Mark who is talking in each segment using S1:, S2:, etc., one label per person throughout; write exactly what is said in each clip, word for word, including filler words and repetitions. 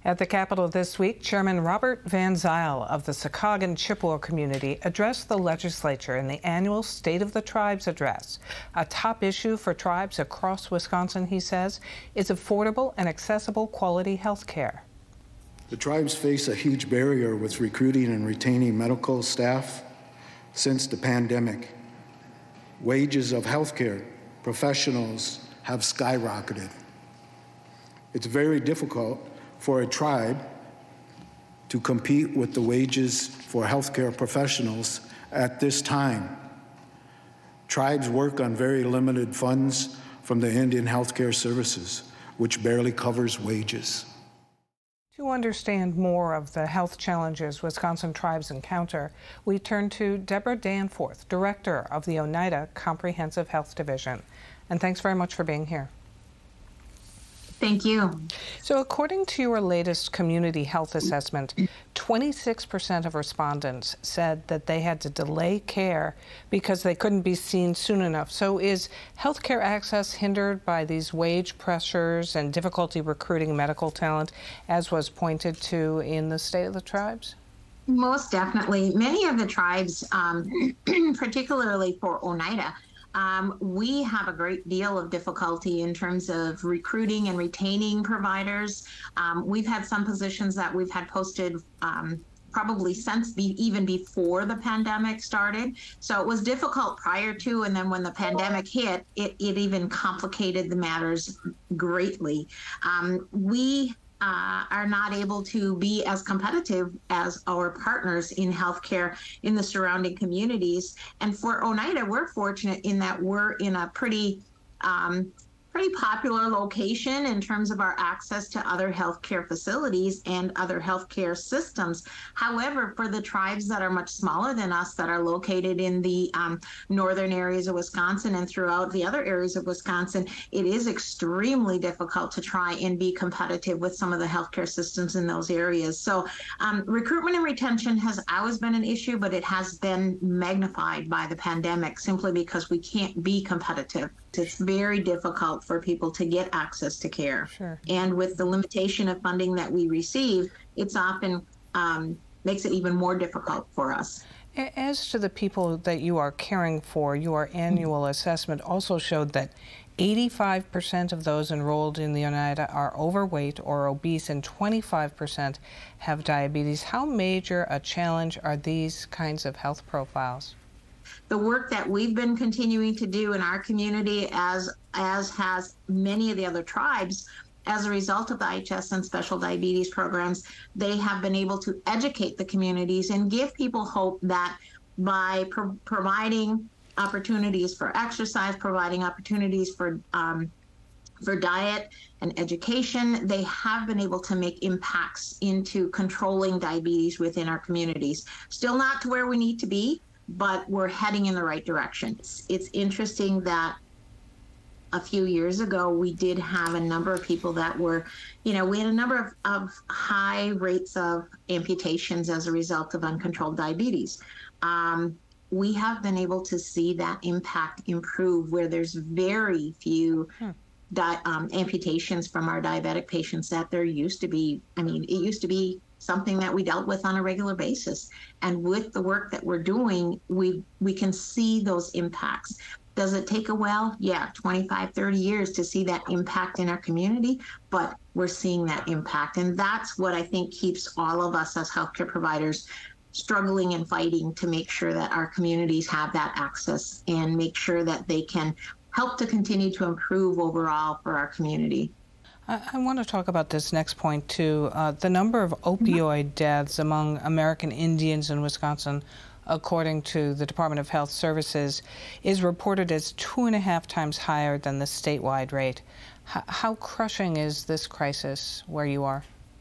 S1: At the Capitol this week, Chairman Robert Van Zyl of the Secaucus Chippewa community addressed the legislature in the annual State of the Tribes address. A top issue for tribes across Wisconsin, he says, is affordable and accessible quality health care.
S2: The tribes face a huge barrier with recruiting and retaining medical staff since the pandemic. Wages of healthcare professionals have skyrocketed. It's very difficult for a tribe to compete with the wages for healthcare professionals at this time. Tribes work on very limited funds from the Indian Healthcare Services, which barely covers wages.
S1: To understand more of the health challenges Wisconsin tribes encounter, we turn to Deborah Danforth, Director of the Oneida Comprehensive Health Division. And thanks very much for being here.
S3: Thank you.
S1: So according to your latest community health assessment, twenty-six percent of respondents said that they had to delay care because they couldn't be seen soon enough. So is healthcare access hindered by these wage pressures and difficulty recruiting medical talent, as was pointed to in the State of the Tribes?
S3: Most definitely. Many of the tribes, um, particularly for Oneida, Um, we have a great deal of difficulty in terms of recruiting and retaining providers. Um, we've had some positions that we've had posted um, probably since be, even before the pandemic started. So it was difficult prior to, and then when the pandemic hit, it, it even complicated the matters greatly. Um, we Uh, are not able to be as competitive as our partners in healthcare in the surrounding communities. And for Oneida, we're fortunate in that we're in a pretty um, pretty popular location in terms of our access to other healthcare facilities and other healthcare systems. However, for the tribes that are much smaller than us, that are located in the um, northern areas of Wisconsin and throughout the other areas of Wisconsin, it is extremely difficult to try and be competitive with some of the healthcare systems in those areas. So um, recruitment and retention has always been an issue, but it has been magnified by the pandemic simply because we can't be competitive. It's very difficult for people to get access to care.
S1: Sure.
S3: And with the limitation of funding that we receive, it's often um, makes it even more difficult for us.
S1: As to the people that you are caring for, your annual assessment also showed that eighty-five percent of those enrolled in the Oneida are overweight or obese, and twenty-five percent have diabetes. How major a challenge are these kinds of health profiles?
S3: The work that we've been continuing to do in our community, as as has many of the other tribes, as a result of the I H S and special diabetes programs, they have been able to educate the communities and give people hope that by pro- providing opportunities for exercise, providing opportunities for um, for diet and education, they have been able to make impacts into controlling diabetes within our communities. Still not to where we need to be, but we're heading in the right direction. It's, it's interesting that a few years ago, we did have a number of people that were, you know, we had a number of, of high rates of amputations as a result of uncontrolled diabetes. Um, we have been able to see that impact improve where there's very few hmm. di- um, amputations from our diabetic patients that there used to be. I mean, it used to be something that we dealt with on a regular basis. And with the work that we're doing, we we can see those impacts. Does it take a while? Yeah, twenty-five, thirty years to see that impact in our community, but we're seeing that impact. And that's what I think keeps all of us as healthcare providers struggling and fighting to make sure that our communities have that access and make sure that they can help to continue to improve overall for our community.
S1: I want to talk about this next point, too. Uh, the number of opioid deaths among American Indians in Wisconsin, according to the Department of Health Services, is reported as two and a half times higher than the statewide rate. H- how crushing is this crisis where you are?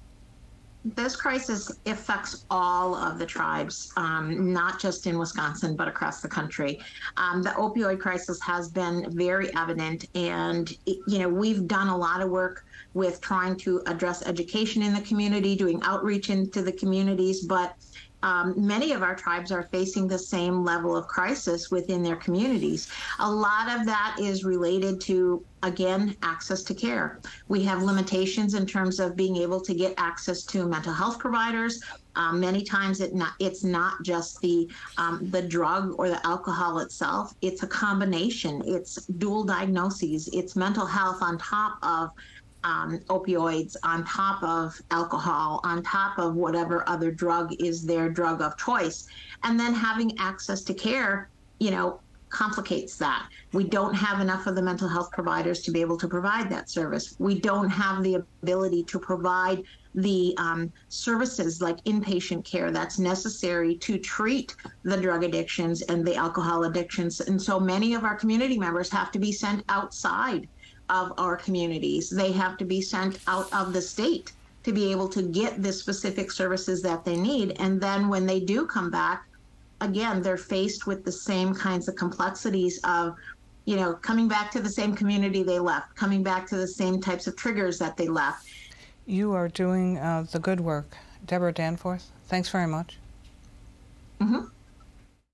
S3: This crisis affects all of the tribes, um, not just in Wisconsin, but across the country. Um, the opioid crisis has been very evident, and it, you know, we've done a lot of work with trying to address education in the community, doing outreach into the communities, but um, many of our tribes are facing the same level of crisis within their communities. A lot of that is related to again, access to care. We have limitations in terms of being able to get access to mental health providers. Um, many times it not, it's not just the um, the drug or the alcohol itself. It's a combination. It's dual diagnoses. It's mental health on top of um, opioids, on top of alcohol, on top of whatever other drug is their drug of choice. And then having access to care, you know, complicates that. We don't have enough of the mental health providers to be able to provide that service. We don't have the ability to provide the um, services like inpatient care that's necessary to treat the drug addictions and the alcohol addictions. And so many of our community members have to be sent outside of our communities. They have to be sent out of the state to be able to get the specific services that they need. And then when they do come back, again, they're faced with the same kinds of complexities of, you know, coming back to the same community they left, coming back to the same types of triggers that they left.
S1: You are doing uh, the good work. Deborah Danforth, thanks very much.
S3: Mm-hmm.